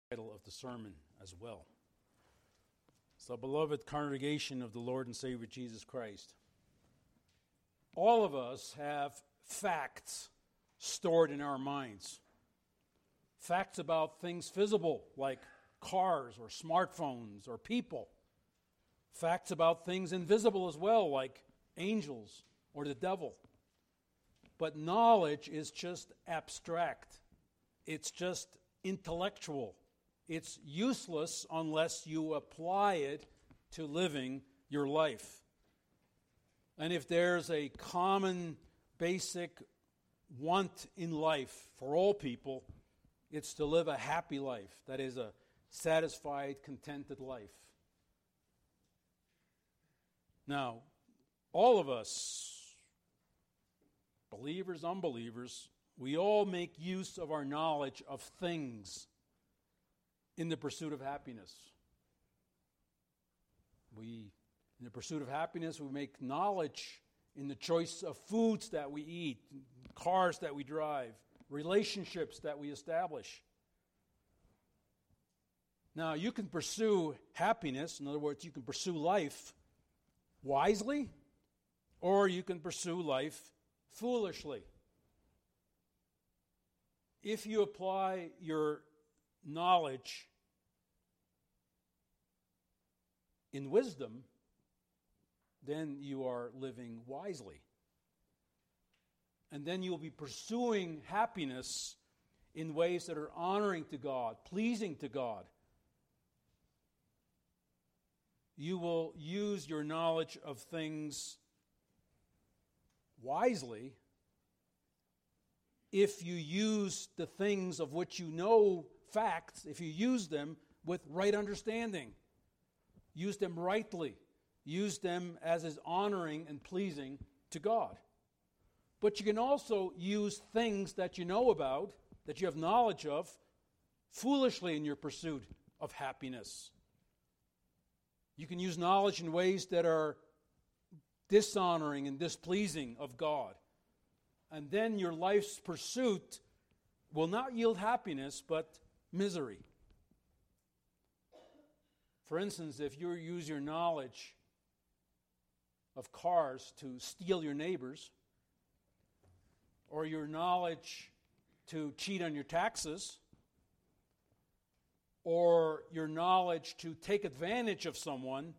Title of the sermon as well. So, beloved congregation of the Lord and Savior Jesus Christ, all of us have facts stored in our minds. Facts about things visible, like cars or smartphones or people. Facts about things invisible as well, like angels or the devil. But knowledge is just abstract. It's just intellectual. It's useless unless you apply it to living your life. And if there's a common, basic want in life for all people, it's to live a happy life. That is, a satisfied, contented life. Now, all of us, believers, unbelievers, we all make use of our knowledge of things in the pursuit of happiness. In the pursuit of happiness, we make knowledge in the choice of foods that we eat, cars that we drive, relationships that we establish. Now, you can pursue happiness, in other words, you can pursue life wisely, or you can pursue life foolishly. If you apply your knowledge in wisdom, then you are living wisely. And then you'll be pursuing happiness in ways that are honoring to God, pleasing to God. You will use your knowledge of things wisely if you use the things of which you know facts, if you use them with right understanding. Use them rightly. Use them as is honoring and pleasing to God. But you can also use things that you know about, that you have knowledge of, foolishly in your pursuit of happiness. You can use knowledge in ways that are dishonoring and displeasing of God. And then your life's pursuit will not yield happiness, but misery. For instance, if you use your knowledge of cars to steal your neighbors, or your knowledge to cheat on your taxes, or your knowledge to take advantage of someone,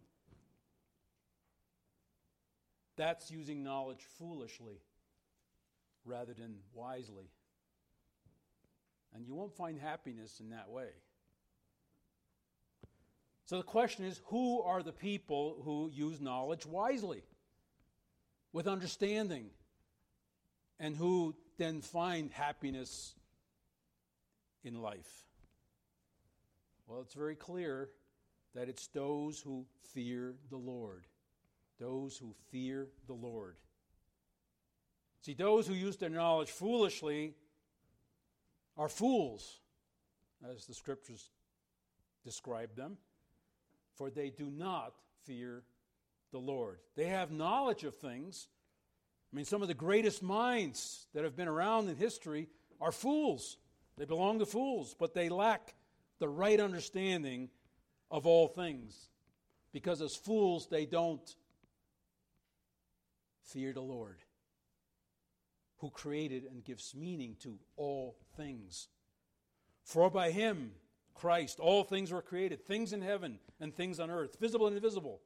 that's using knowledge foolishly rather than wisely. And you won't find happiness in that way. So the question is, who are the people who use knowledge wisely, with understanding, and who then find happiness in life? Well, it's very clear that it's those who fear the Lord. Those who fear the Lord. See, those who use their knowledge foolishly are fools, as the Scriptures describe them, for they do not fear the Lord. They have knowledge of things. I mean, some of the greatest minds that have been around in history are fools. They belong to fools, but they lack the right understanding of all things. Because as fools, they don't fear the Lord, who created and gives meaning to all things. For by him, Christ, all things were created, things in heaven and things on earth, visible and invisible.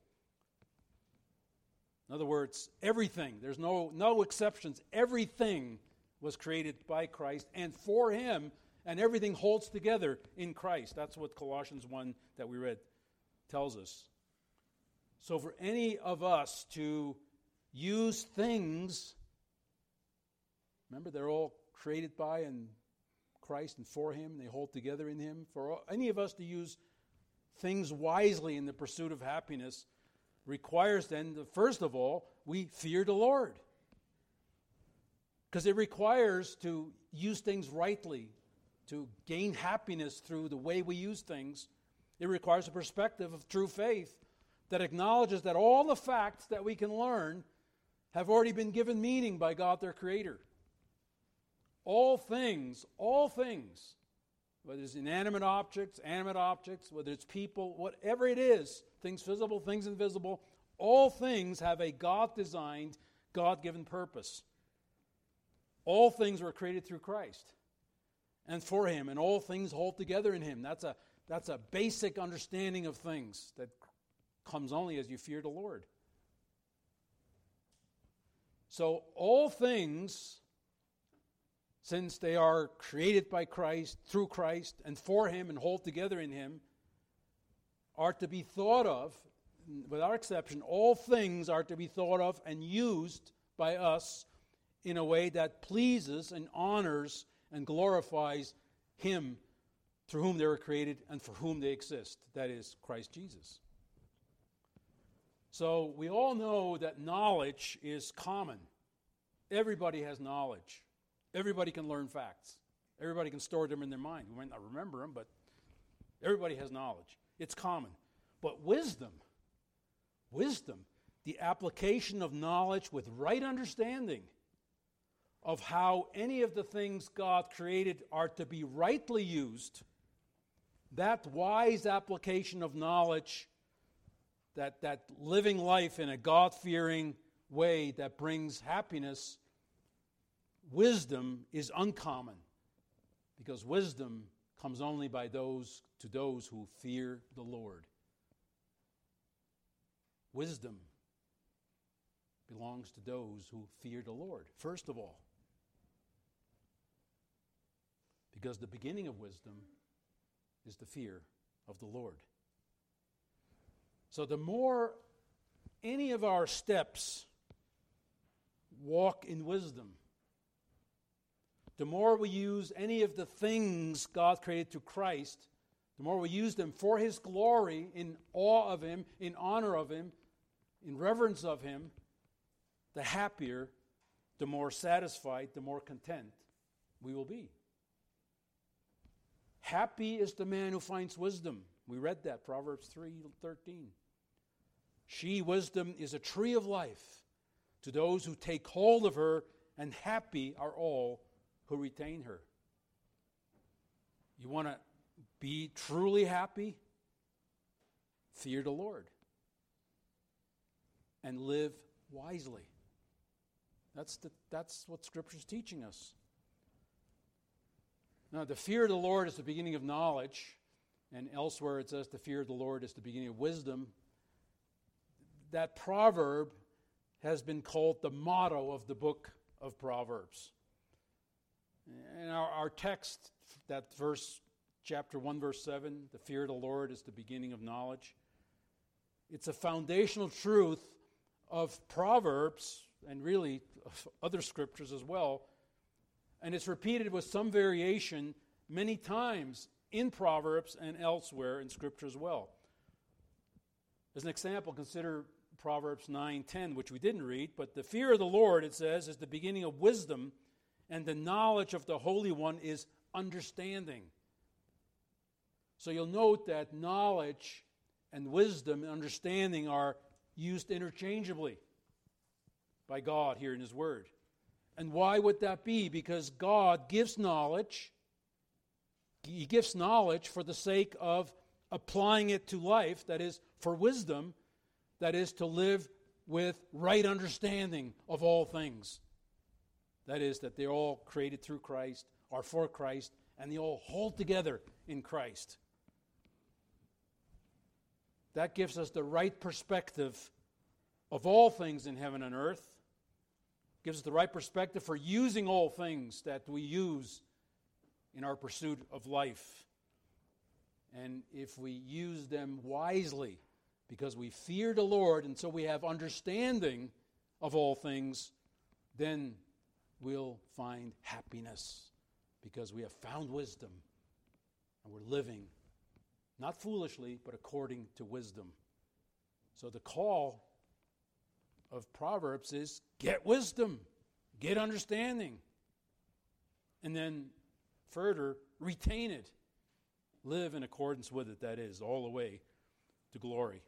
In other words, everything, there's no exceptions. Everything was created by Christ and for him, and everything holds together in Christ. That's what Colossians 1 that we read tells us. So for any of us to use things, remember they're all created by and Christ and for him, they hold together in him. For any of us to use things wisely in the pursuit of happiness requires then, first of all, we fear the Lord. Because it requires to use things rightly, to gain happiness through the way we use things. It requires a perspective of true faith that acknowledges that all the facts that we can learn have already been given meaning by God, their Creator. All things whether it's inanimate objects, animate objects, whether it's people, whatever it is, things visible, things invisible, all things have a God-designed, God-given purpose. All things were created through Christ and for Him, and all things hold together in Him. That's a basic understanding of things that comes only as you fear the Lord. So all things, since they are created by Christ, through Christ, and for Him, and hold together in Him, are to be thought of, without exception, all things are to be thought of and used by us in a way that pleases and honors and glorifies Him through whom they were created and for whom they exist, that is, Christ Jesus. So we all know that knowledge is common. Everybody has knowledge. Everybody can learn facts. Everybody can store them in their mind. We might not remember them, but everybody has knowledge. It's common. But wisdom, the application of knowledge with right understanding of how any of the things God created are to be rightly used, that wise application of knowledge, that living life in a God-fearing way that brings happiness, wisdom is uncommon, because wisdom comes only by those who fear the Lord. Wisdom belongs to those who fear the Lord, first of all. Because the beginning of wisdom is the fear of the Lord. So the more any of our steps walk in wisdom, the more we use any of the things God created through Christ, the more we use them for His glory, in awe of Him, in honor of Him, in reverence of Him, the happier, the more satisfied, the more content we will be. Happy is the man who finds wisdom. We read that, Proverbs 3:13. She, wisdom, is a tree of life to those who take hold of her, and happy are all who retain her. You want to be truly happy? Fear the Lord and live wisely. That's what Scripture is teaching us. Now, the fear of the Lord is the beginning of knowledge, and elsewhere it says the fear of the Lord is the beginning of wisdom. That proverb has been called the motto of the book of Proverbs. And our text, that verse, chapter 1, verse 7, the fear of the Lord is the beginning of knowledge. It's a foundational truth of Proverbs, and really of other scriptures as well. And it's repeated with some variation many times in Proverbs and elsewhere in Scripture as well. As an example, consider Proverbs 9:10, which we didn't read, but the fear of the Lord, it says, is the beginning of wisdom, and the knowledge of the Holy One is understanding. So you'll note that knowledge and wisdom and understanding are used interchangeably by God here in His Word. And why would that be? Because God gives knowledge. He gives knowledge for the sake of applying it to life, that is, for wisdom, that is, to live with right understanding of all things. That is, that they're all created through Christ, are for Christ, and they all hold together in Christ. That gives us the right perspective of all things in heaven and earth. Gives us the right perspective for using all things that we use in our pursuit of life. And if we use them wisely, because we fear the Lord, and so we have understanding of all things, then we'll find happiness, because we have found wisdom, and we're living, not foolishly, but according to wisdom. So the call of Proverbs is get wisdom, get understanding, and then further retain it. Live in accordance with it, that is, all the way to glory.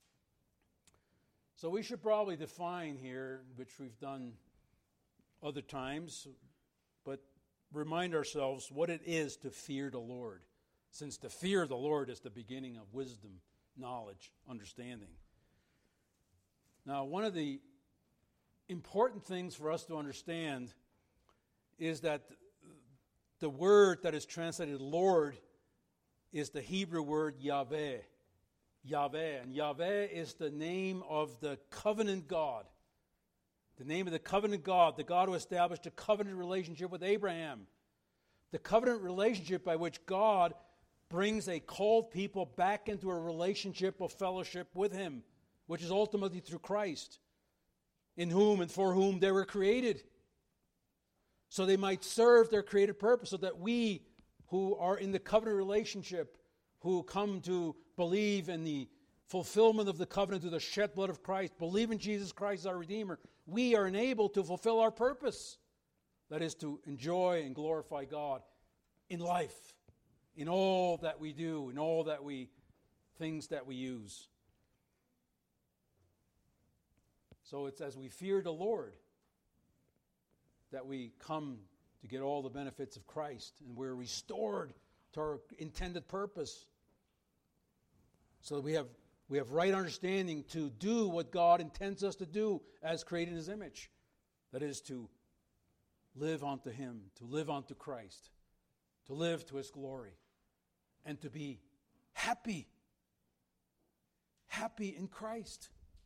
So we should probably define here, which we've done other times, but remind ourselves what it is to fear the Lord, since the fear of the Lord is the beginning of wisdom, knowledge, understanding. Now, one of the important things for us to understand is that the word that is translated Lord is the Hebrew word Yahweh. Yahweh. And Yahweh is the name of the covenant God. The name of the covenant God, the God who established a covenant relationship with Abraham. The covenant relationship by which God brings a called people back into a relationship of fellowship with Him, which is ultimately through Christ, in whom and for whom they were created, so they might serve their created purpose, so that we who are in the covenant relationship, who come to believe in the fulfillment of the covenant through the shed blood of Christ, believe in Jesus Christ as our Redeemer, we are enabled to fulfill our purpose. That is to enjoy and glorify God in life, in all that we do, in all that things that we use. So it's as we fear the Lord that we come to get all the benefits of Christ, and we're restored to our intended purpose. So that we have right understanding to do what God intends us to do as created in His image. That is to live unto Him, to live unto Christ, to live to His glory, and to be happy. Happy in Christ.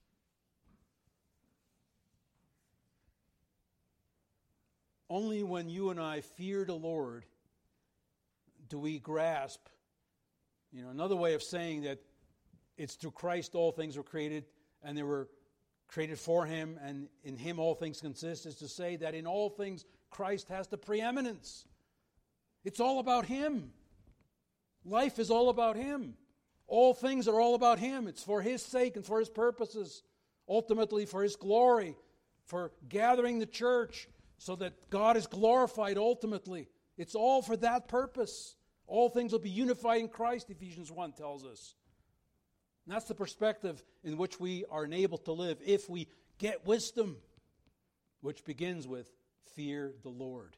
Only when you and I fear the Lord do we grasp, another way of saying that it's through Christ all things were created, and they were created for Him, and in Him all things consist, is to say that in all things Christ has the preeminence. It's all about Him. Life is all about Him. All things are all about Him. It's for His sake and for His purposes, ultimately for His glory, for gathering the church, so that God is glorified ultimately. It's all for that purpose. All things will be unified in Christ, Ephesians 1 tells us. And that's the perspective in which we are enabled to live if we get wisdom, which begins with fear the Lord.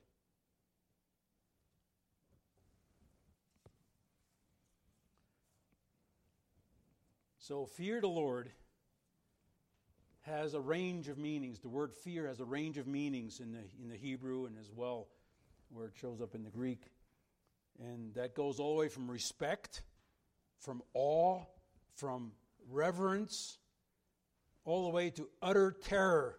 So fear the Lord has a range of meanings. The word fear has a range of meanings in the Hebrew and as well where it shows up in the Greek. And that goes all the way from respect, from awe, from reverence, all the way to utter terror.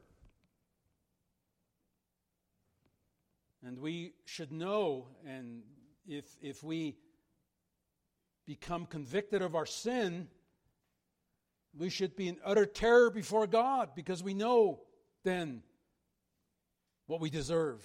And we should know, and if we become convicted of our sin, we should be in utter terror before God, because we know then what we deserve.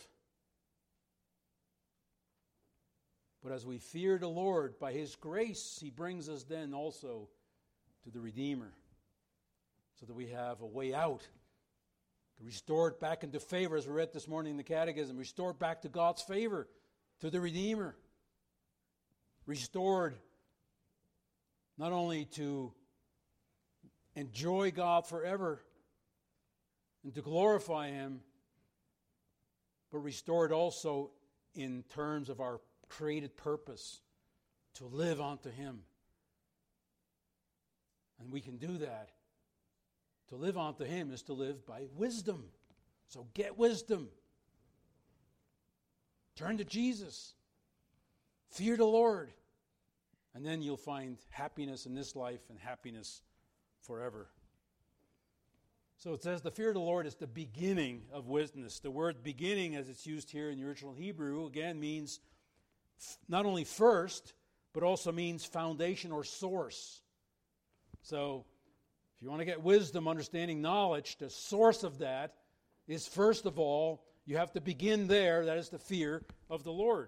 But as we fear the Lord, by His grace, He brings us then also to the Redeemer, so that we have a way out, restored back into favor, as we read this morning in the Catechism, restored back to God's favor, to the Redeemer, restored not only to enjoy God forever and to glorify Him, but restored also in terms of our created purpose, to live unto Him. And we can do that. To live unto Him is to live by wisdom. So get wisdom. Turn to Jesus. Fear the Lord. And then you'll find happiness in this life and happiness forever. So it says the fear of the Lord is the beginning of wisdom. The word beginning, as it's used here in the original Hebrew, again means not only first, but also means foundation or source. So if you want to get wisdom, understanding, knowledge, the source of that is, first of all, you have to begin there. That is the fear of the Lord.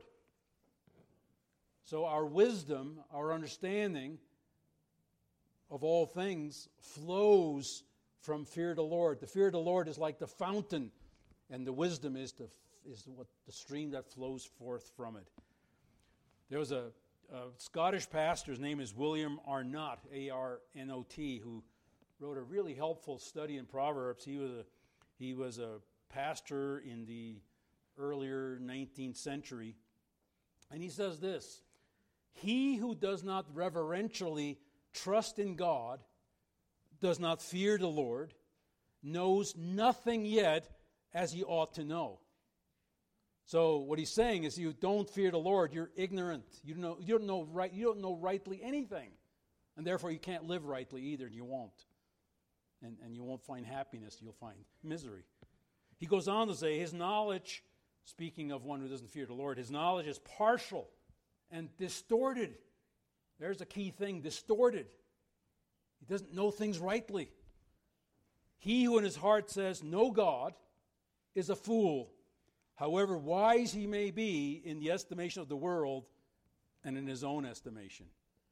So our wisdom, our understanding of all things flows from fear of the Lord. The fear of the Lord is like the fountain, and the wisdom is what the stream that flows forth from it. There was a Scottish pastor, his name is William Arnott, A-R-N-O-T, who wrote a really helpful study in Proverbs. He was a pastor in the earlier 19th century. And he says this: "He who does not reverentially trust in God, does not fear the Lord, knows nothing yet as he ought to know." So what he's saying is, you don't fear the Lord, you're ignorant. You don't know rightly anything. And therefore you can't live rightly either, and you won't. And you won't find happiness, you'll find misery. He goes on to say his knowledge, speaking of one who doesn't fear the Lord, his knowledge is partial and distorted. There's a key thing, distorted. He doesn't know things rightly. He who in his heart says, "No God," is a fool, however wise he may be in the estimation of the world and in his own estimation.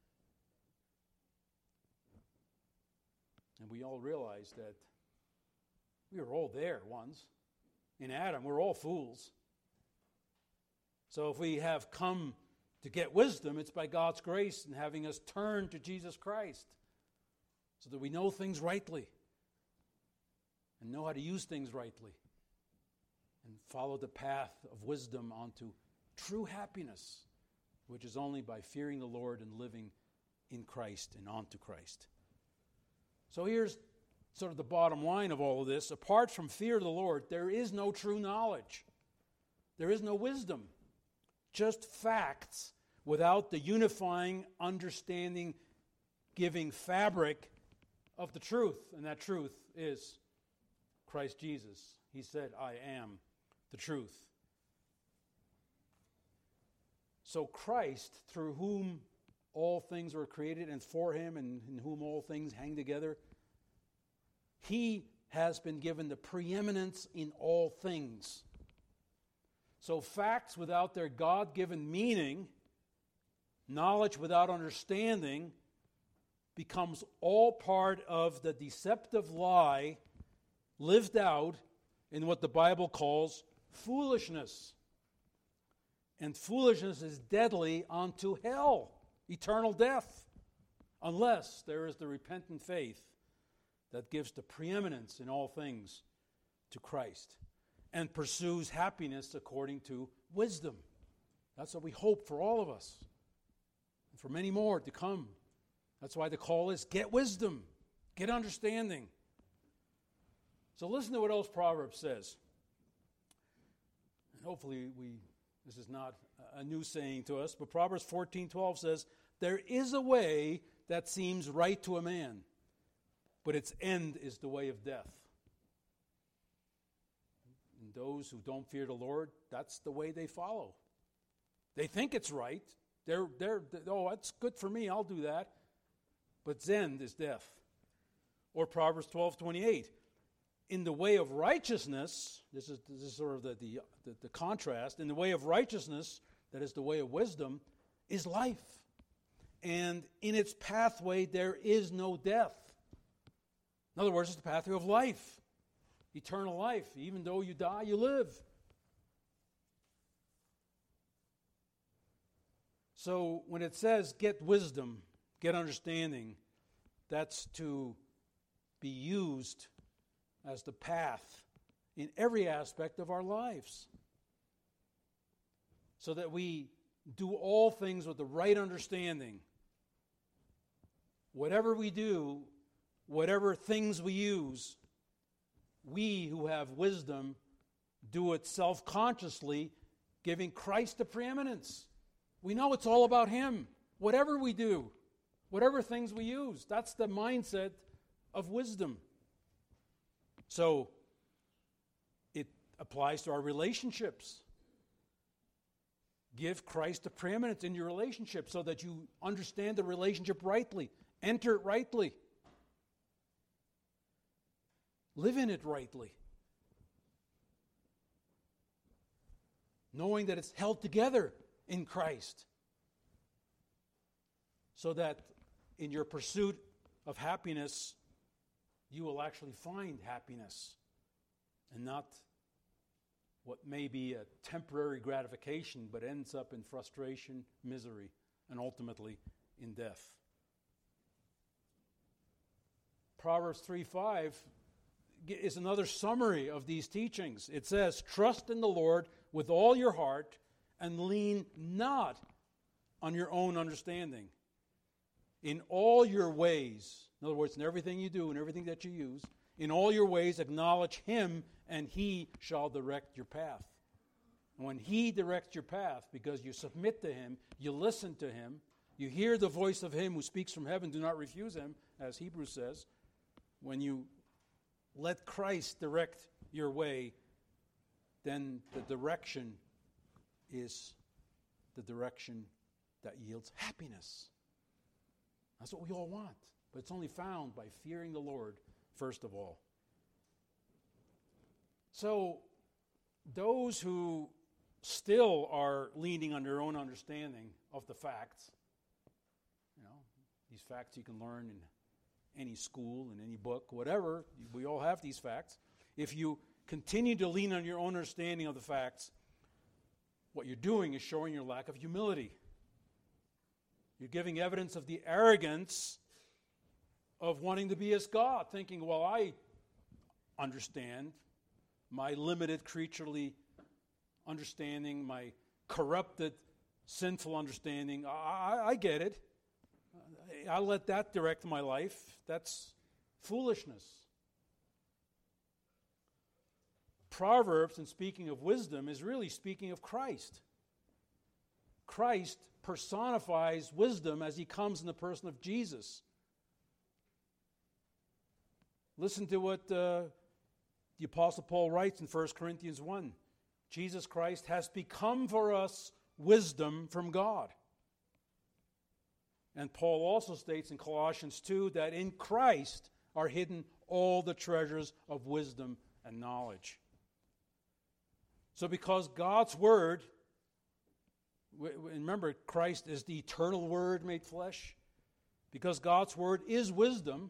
And we all realize that we were all there once. In Adam, we're all fools. So if we have come to get wisdom, it's by God's grace and having us turn to Jesus Christ so that we know things rightly and know how to use things rightly and follow the path of wisdom onto true happiness, which is only by fearing the Lord and living in Christ and onto Christ. So here's sort of the bottom line of all of this. Apart from fear of the Lord, there is no true knowledge. There is no wisdom. Just facts without the unifying, understanding, giving fabric of the truth. And that truth is Christ Jesus. He said, "I am the truth." So Christ, through whom all things were created, and for him, and in whom all things hang together, he has been given the preeminence in all things. So facts without their God-given meaning, knowledge without understanding, becomes all part of the deceptive lie lived out in what the Bible calls foolishness. And foolishness is deadly unto hell, eternal death, unless there is the repentant faith that gives the preeminence in all things to Christ and pursues happiness according to wisdom. That's what we hope for all of us and for many more to come. That's why the call is get wisdom, get understanding. So listen to what else Proverbs says. And hopefully this is not a new saying to us, but Proverbs 14:12 says, "There is a way that seems right to a man, but its end is the way of death." And those who don't fear the Lord, that's the way they follow. They think it's right. They're oh, that's good for me, I'll do that. But its end is death. Or Proverbs 12:28, "In the way of righteousness," this is sort of the contrast, "in the way of righteousness, that is the way of wisdom, is life. And in its pathway there is no death." In other words, it's the pathway of life, eternal life. Even though you die, you live. So when it says get wisdom, get understanding, that's to be used as the path in every aspect of our lives, so that we do all things with the right understanding. Whatever we do, whatever things we use, we who have wisdom do it self-consciously, giving Christ the preeminence. We know it's all about Him. Whatever we do, whatever things we use, that's the mindset of wisdom. So it applies to our relationships. Give Christ the preeminence in your relationship so that you understand the relationship rightly, enter it rightly, live in it rightly, knowing that it's held together in Christ, so that in your pursuit of happiness, you will actually find happiness and not what may be a temporary gratification but ends up in frustration, misery, and ultimately in death. Proverbs 3:5 is another summary of these teachings. It says, "Trust in the Lord with all your heart and lean not on your own understanding. In all your ways, in other words, in everything you do and everything that you use, in all your ways acknowledge Him, and He shall direct your path. And when He directs your path, because you submit to Him, you listen to Him, you hear the voice of Him who speaks from heaven, do not refuse Him, as Hebrews says. When you let Christ direct your way, then the direction is the direction that yields happiness. That's what we all want. But it's only found by fearing the Lord, first of all. So, those who still are leaning on their own understanding of the facts, these facts you can learn in any school, in any book, whatever, we all have these facts. If you continue to lean on your own understanding of the facts, what you're doing is showing your lack of humility. You're giving evidence of the arrogance of wanting to be as God, thinking, well, I understand my limited creaturely understanding, my corrupted, sinful understanding. I get it. I'll let that direct my life. That's foolishness. Proverbs, in speaking of wisdom, is really speaking of Christ. Christ personifies wisdom as He comes in the person of Jesus. Listen to what the Apostle Paul writes in 1 Corinthians 1. Jesus Christ has become for us wisdom from God. And Paul also states in Colossians 2 that in Christ are hidden all the treasures of wisdom and knowledge. So because God's Word, remember, Christ is the eternal Word made flesh. Because God's Word is wisdom,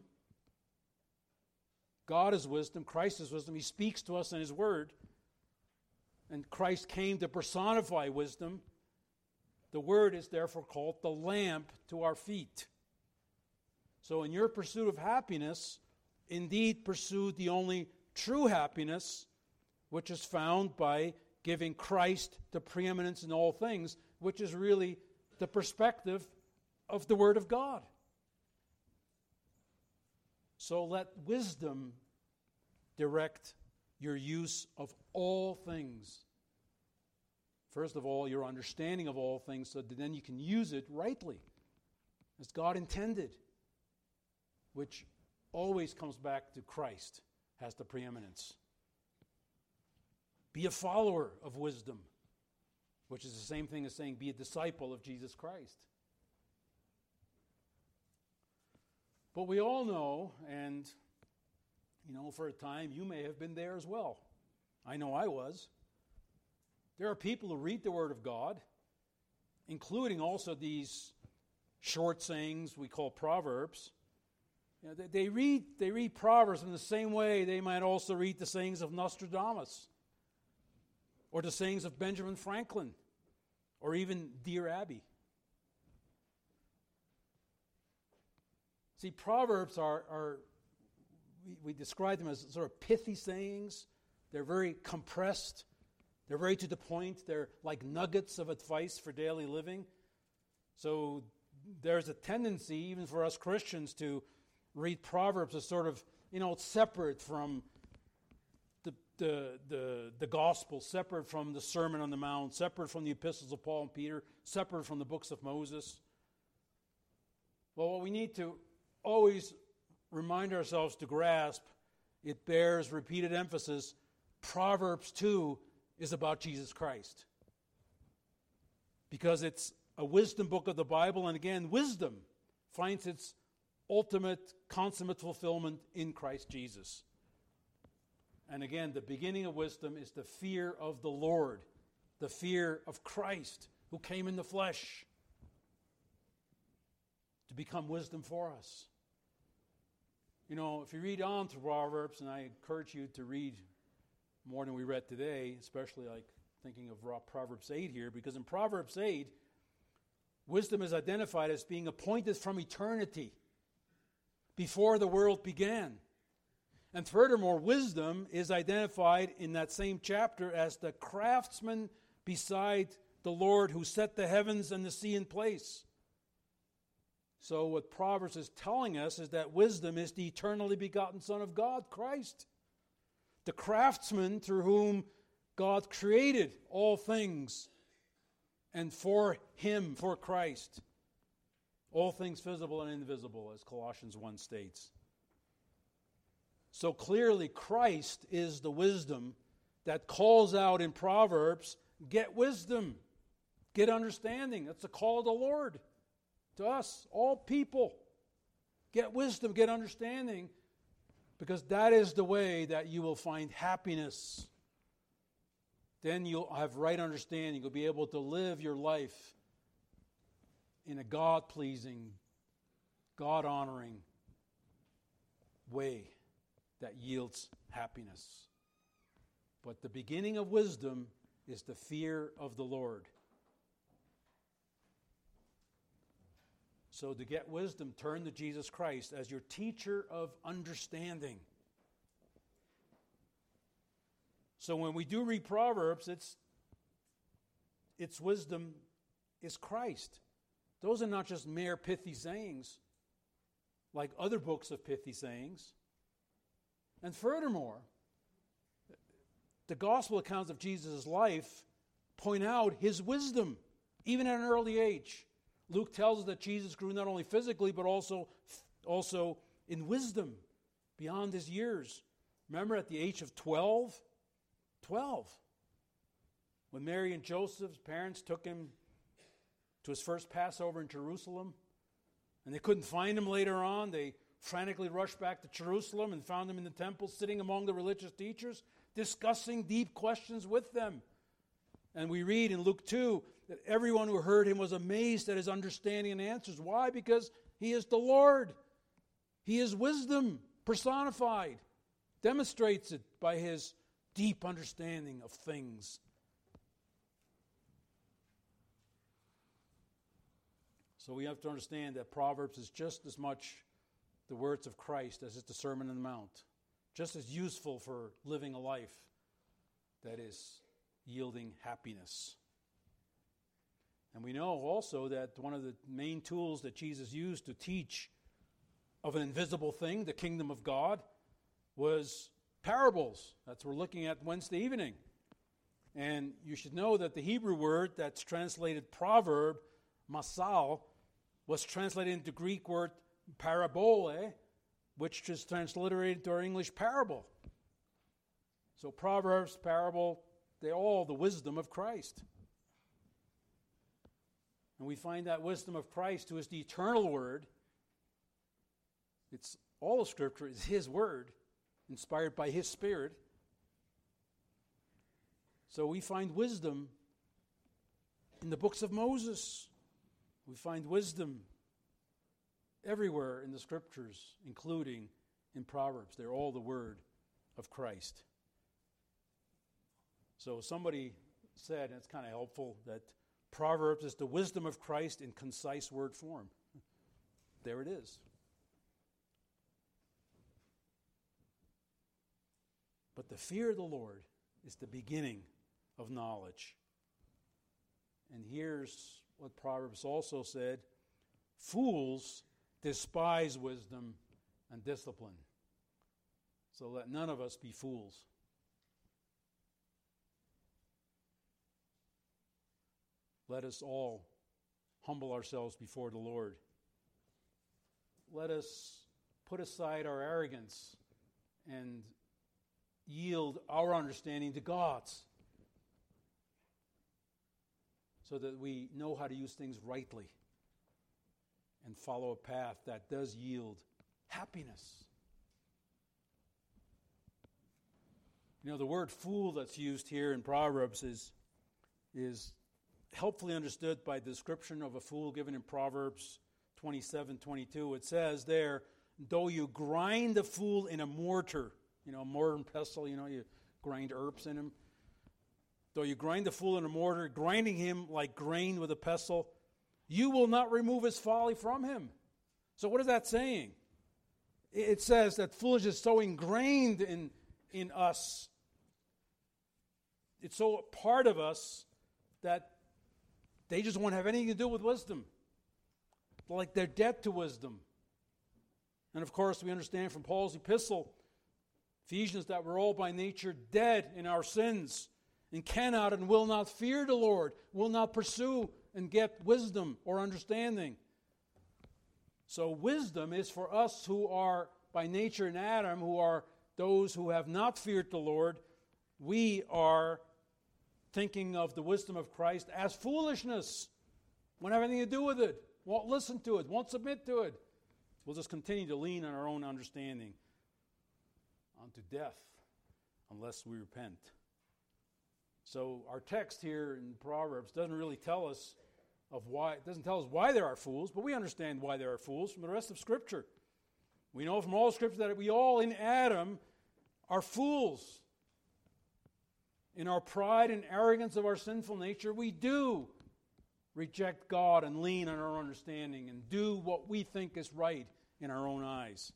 God is wisdom, Christ is wisdom, He speaks to us in His Word, and Christ came to personify wisdom. The Word is therefore called the lamp to our feet. So in your pursuit of happiness, indeed pursue the only true happiness, which is found by giving Christ the preeminence in all things, which is really the perspective of the Word of God. So let wisdom direct your use of all things. First of all, your understanding of all things, so that then you can use it rightly, as God intended, which always comes back to Christ, has the preeminence. Be a follower of wisdom, which is the same thing as saying be a disciple of Jesus Christ. But we all know, and for a time you may have been there as well. I know I was. There are people who read the Word of God, including also these short sayings we call Proverbs. They read Proverbs in the same way they might also read the sayings of Nostradamus, or the sayings of Benjamin Franklin, or even Dear Abby. See, Proverbs we describe them as sort of pithy sayings. They're very compressed. They're very to the point. They're like nuggets of advice for daily living. So there's a tendency, even for us Christians, to read Proverbs as sort of, separate from the gospel, separate from the Sermon on the Mount, separate from the epistles of Paul and Peter, separate from the books of Moses. Well, what we need to always remind ourselves to grasp, it bears repeated emphasis, Proverbs 2 is about Jesus Christ. Because it's a wisdom book of the Bible, and again, wisdom finds its ultimate, consummate fulfillment in Christ Jesus. And again, the beginning of wisdom is the fear of the Lord, the fear of Christ, who came in the flesh to become wisdom for us. If you read on through Proverbs, and I encourage you to read more than we read today, especially like thinking of Proverbs 8 here, because in Proverbs 8, wisdom is identified as being appointed from eternity, before the world began. And furthermore, wisdom is identified in that same chapter as the craftsman beside the Lord who set the heavens and the sea in place. So what Proverbs is telling us is that wisdom is the eternally begotten Son of God, Christ. The craftsman through whom God created all things, and for him, for Christ, all things visible and invisible, as Colossians 1 states. So clearly Christ is the wisdom that calls out in Proverbs, get wisdom, get understanding. That's the call of the Lord to us, all people. Get wisdom, get understanding, because that is the way that you will find happiness. Then you'll have right understanding. You'll be able to live your life in a God-pleasing, God-honoring way that yields happiness. But the beginning of wisdom is the fear of the Lord. So to get wisdom, turn to Jesus Christ as your teacher of understanding. So when we do read Proverbs, its wisdom is Christ. Those are not just mere pithy sayings, like other books of pithy sayings. And furthermore, the gospel accounts of Jesus' life point out his wisdom, even at an early age. Luke tells us that Jesus grew not only physically, but also in wisdom beyond his years. Remember at the age of 12, when Mary and Joseph's parents took him to his first Passover in Jerusalem, and they couldn't find him later on, they frantically rushed back to Jerusalem and found him in the temple sitting among the religious teachers, discussing deep questions with them. And we read in Luke 2 that everyone who heard him was amazed at his understanding and answers. Why? Because he is the Lord. He is wisdom personified. Demonstrates it by his deep understanding of things. So we have to understand that Proverbs is just as much the words of Christ as it's the Sermon on the Mount. Just as useful for living a life that is yielding happiness. And we know also that one of the main tools that Jesus used to teach of an invisible thing, the kingdom of God, was parables. That's what we're looking at Wednesday evening. And you should know that the Hebrew word that's translated proverb, masal, was translated into Greek word parabole, which is transliterated to our English parable. So Proverbs, parable, they're all the wisdom of Christ. And we find that wisdom of Christ, who is the eternal word. It's all of Scripture is his word, inspired by his Spirit. So we find wisdom in the books of Moses. We find wisdom everywhere in the Scriptures, including in Proverbs. They're all the word of Christ. So somebody said, and it's kind of helpful, that Proverbs is the wisdom of Christ in concise word form. There it is. But the fear of the Lord is the beginning of knowledge. And here's what Proverbs also said: fools despise wisdom and discipline. So let none of us be fools. Let us all humble ourselves before the Lord. Let us put aside our arrogance and yield our understanding to God's, so that we know how to use things rightly and follow a path that does yield happiness. You know, the word fool that's used here in Proverbs is helpfully understood by the description of a fool given in Proverbs 27:22. It says there, though you grind a fool in a mortar, a mortar and pestle, you grind herbs in him. Though you grind the fool in a mortar, grinding him like grain with a pestle, you will not remove his folly from him. So what is that saying? It says that foolishness is so ingrained in us. It's so part of us that they just won't have anything to do with wisdom. Like they're dead to wisdom. And of course, we understand from Paul's epistle, Ephesians, that we're all by nature dead in our sins and cannot and will not fear the Lord, will not pursue and get wisdom or understanding. So wisdom is for us who are by nature in Adam, who are those who have not feared the Lord. We are thinking of the wisdom of Christ as foolishness. Won't have anything to do with it. Won't listen to it. Won't submit to it. We'll just continue to lean on our own understanding unto death unless we repent. So our text here in Proverbs doesn't really tell us it doesn't tell us why there are fools, but we understand why there are fools from the rest of Scripture. We know from all Scripture that we all in Adam are fools. In our pride and arrogance of our sinful nature, we do reject God and lean on our understanding and do what we think is right in our own eyes.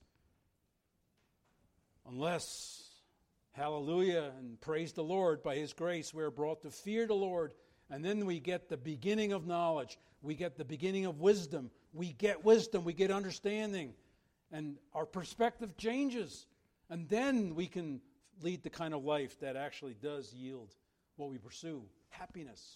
Unless, hallelujah, and praise the Lord, by His grace we are brought to fear the Lord, and then we get the beginning of knowledge. We get the beginning of wisdom. We get wisdom. We get understanding. And our perspective changes. And then we can lead the kind of life that actually does yield what we pursue, happiness.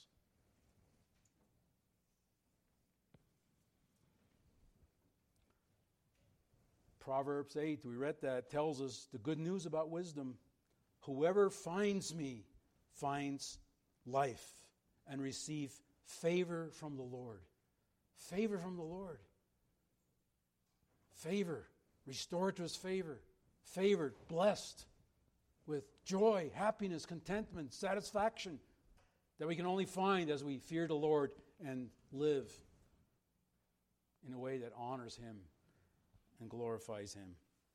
Proverbs 8, we read that, tells us the good news about wisdom. Whoever finds me finds life and receive favor from the Lord. Favor from the Lord. Favor. Restored to His favor. Favored, blessed with joy, happiness, contentment, satisfaction that we can only find as we fear the Lord and live in a way that honors Him and glorifies Him.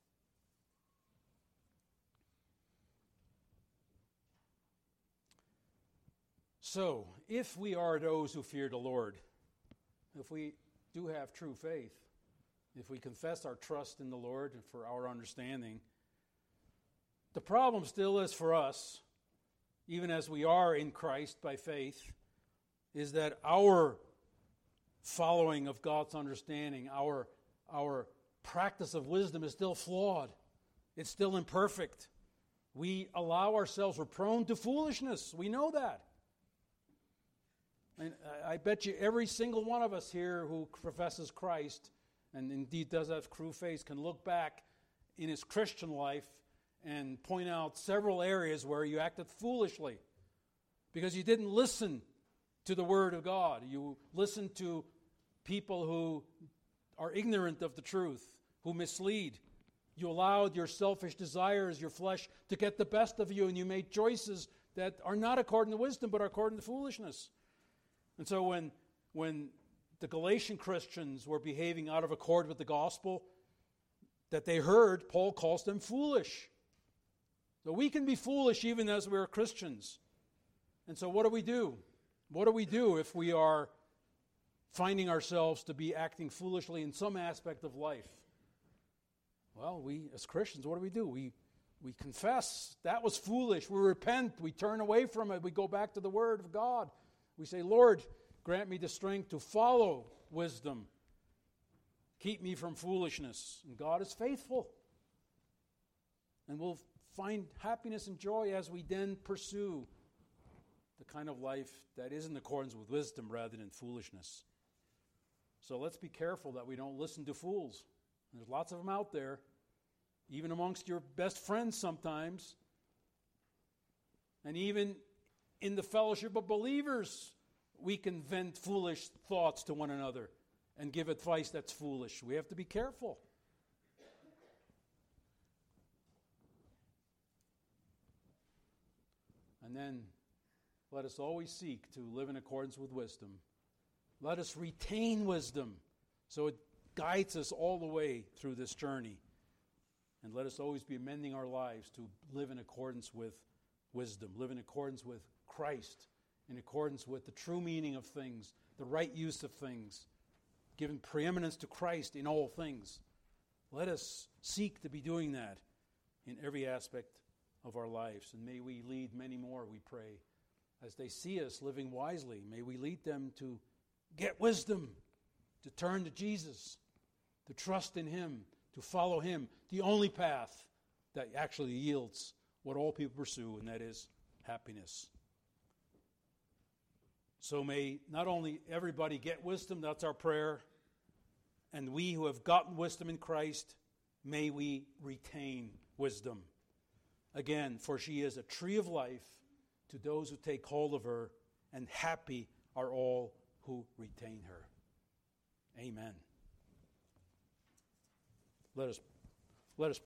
So, if we are those who fear the Lord, if we do have true faith, if we confess our trust in the Lord and for our understanding, the problem still is for us, even as we are in Christ by faith, is that our following of God's understanding, our practice of wisdom is still flawed. It's still imperfect. We allow ourselves, we're prone to foolishness. We know that. And I bet you every single one of us here who professes Christ, and indeed does have true faith, can look back in his Christian life and point out several areas where you acted foolishly because you didn't listen to the Word of God. You listened to people who are ignorant of the truth, who mislead. You allowed your selfish desires, your flesh, to get the best of you, and you made choices that are not according to wisdom, but are according to foolishness. And so when the Galatian Christians were behaving out of accord with the gospel that they heard, Paul calls them foolish. So we can be foolish even as we are Christians. And so what do we do? What do we do if we are finding ourselves to be acting foolishly in some aspect of life? Well, we as Christians, what do? We confess that was foolish. We repent. We turn away from it. We go back to the Word of God. We say, Lord, grant me the strength to follow wisdom. Keep me from foolishness. And God is faithful. And we'll find happiness and joy as we then pursue the kind of life that is in accordance with wisdom rather than foolishness. So let's be careful that we don't listen to fools. There's lots of them out there, even amongst your best friends sometimes, and even in the fellowship of believers, we can vent foolish thoughts to one another and give advice that's foolish. We have to be careful. And then let us always seek to live in accordance with wisdom. Let us retain wisdom so it guides us all the way through this journey. And let us always be amending our lives to live in accordance with wisdom, live in accordance with Christ, in accordance with the true meaning of things, the right use of things, giving preeminence to Christ in all things, Let us seek to be doing that in every aspect of our lives. And may we lead many more, we pray. As they see us living wisely, may we lead them to get wisdom, to turn to Jesus, to trust in Him, to follow Him, the only path that actually yields what all people pursue, and that is happiness. So may not only everybody get wisdom, that's our prayer, and we who have gotten wisdom in Christ, may we retain wisdom. Again, for she is a tree of life to those who take hold of her, and happy are all who retain her. Amen. Let us